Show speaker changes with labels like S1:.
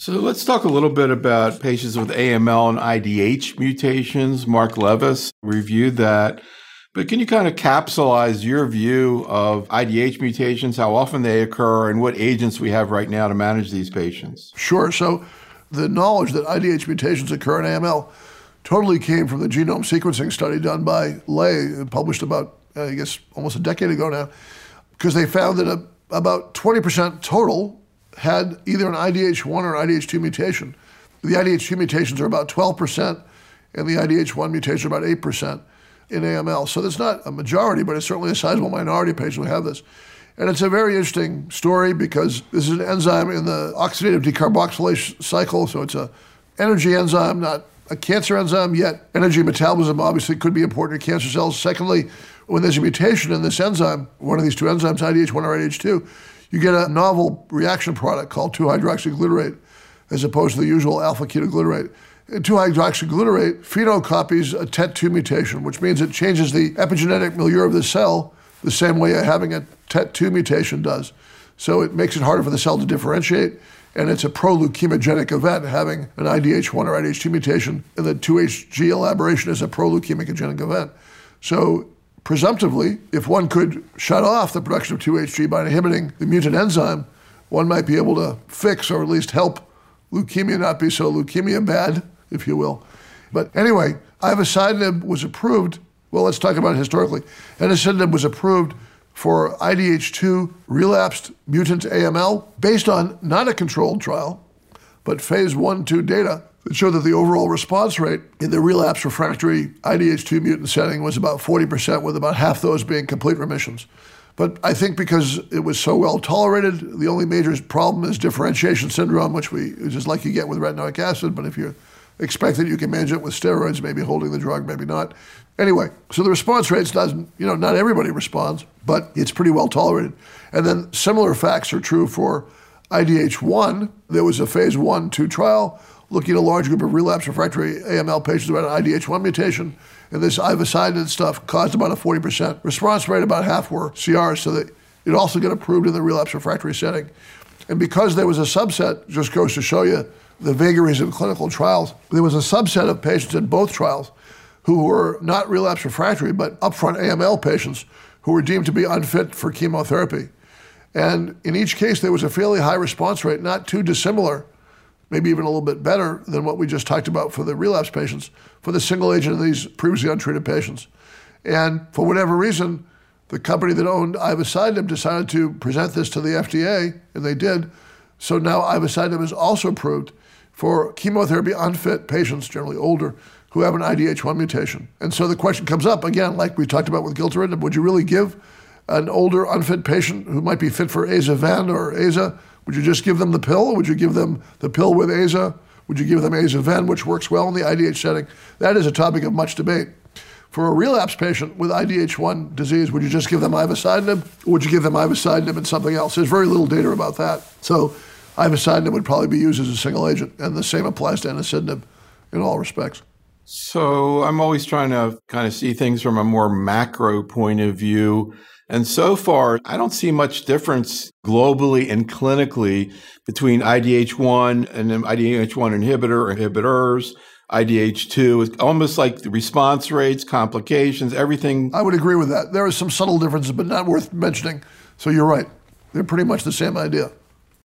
S1: So let's talk a little bit about patients with AML and IDH mutations. Mark Levis reviewed that. But can you kind of capsulize your view of IDH mutations, how often they occur, and what agents we have right now to manage these patients?
S2: Sure. So the knowledge that IDH mutations occur in AML totally came from the genome sequencing study done by Ley, published about, almost a decade ago now, because they found that about 20% total had either an IDH1 or IDH2 mutation. The IDH2 mutations are about 12%, and the IDH1 mutations are about 8% in AML. So that's not a majority, but it's certainly a sizable minority of patients who have this. And it's a very interesting story because this is an enzyme in the oxidative decarboxylase cycle, so it's an energy enzyme, not a cancer enzyme, yet energy metabolism obviously could be important in cancer cells. Secondly, when there's a mutation in this enzyme, one of these two enzymes, IDH1 or IDH2, you get a novel reaction product called 2-hydroxyglutarate as opposed to the usual alpha-ketoglutarate. 2-hydroxyglutarate phenocopies a TET2 mutation, which means it changes the epigenetic milieu of the cell the same way having a TET2 mutation does. So it makes it harder for the cell to differentiate, and it's a pro-leukemogenic event having an IDH1 or IDH2 mutation, and the 2-HG elaboration is a pro-leukemogenic event. So presumptively, if one could shut off the production of 2-HG by inhibiting the mutant enzyme, one might be able to fix or at least help leukemia not be so leukemia bad, if you will. But anyway, ivosidenib was approved. Well, let's talk about it historically. Ivosidenib was approved for IDH2 relapsed mutant AML based on not a controlled trial, but phase 1-2 data that showed that the overall response rate in the relapse refractory IDH2 mutant setting was about 40%, with about half those being complete remissions. But I think because it was so well tolerated, the only major problem is differentiation syndrome, which is like you get with retinoic acid, but if you expect that you can manage it with steroids, maybe holding the drug, maybe not. Anyway, so the response rates doesn't, not everybody responds, but it's pretty well tolerated. And then similar facts are true for IDH1. There was a phase 1-2 trial looking at a large group of relapse refractory AML patients who had an IDH1 mutation, and this ivosidenib stuff caused about a 40% response rate. About half were CRs, so that it also got approved in the relapse refractory setting. And because there was a subset, just goes to show you the vagaries of clinical trials, there was a subset of patients in both trials who were not relapse refractory, but upfront AML patients who were deemed to be unfit for chemotherapy. And in each case, there was a fairly high response rate, not too dissimilar, maybe even a little bit better than what we just talked about for the relapse patients, for the single agent of these previously untreated patients. And for whatever reason, the company that owned ivosidenib decided to present this to the FDA, and they did. So now ivosidenib is also approved for chemotherapy unfit patients, generally older, who have an IDH1 mutation. And so the question comes up, again, like we talked about with gilteritinib, would you really give an older unfit patient who might be fit for aza-ven or aza, would you just give them the pill, or would you give them the pill with aza? Would you give them aza-ven, which works well in the IDH setting? That is a topic of much debate. For a relapse patient with IDH1 disease, would you just give them ivosidenib, or would you give them ivosidenib and something else? There's very little data about that. So ivosidenib would probably be used as a single agent, and the same applies to enasidenib in all respects.
S1: So I'm always trying to kind of see things from a more macro point of view. And so far, I don't see much difference globally and clinically between IDH1 and an IDH1 inhibitor or inhibitors, IDH2. It's almost like the response rates, complications, everything.
S2: I would agree with that. There are some subtle differences, but not worth mentioning. So you're right. They're pretty much the same idea.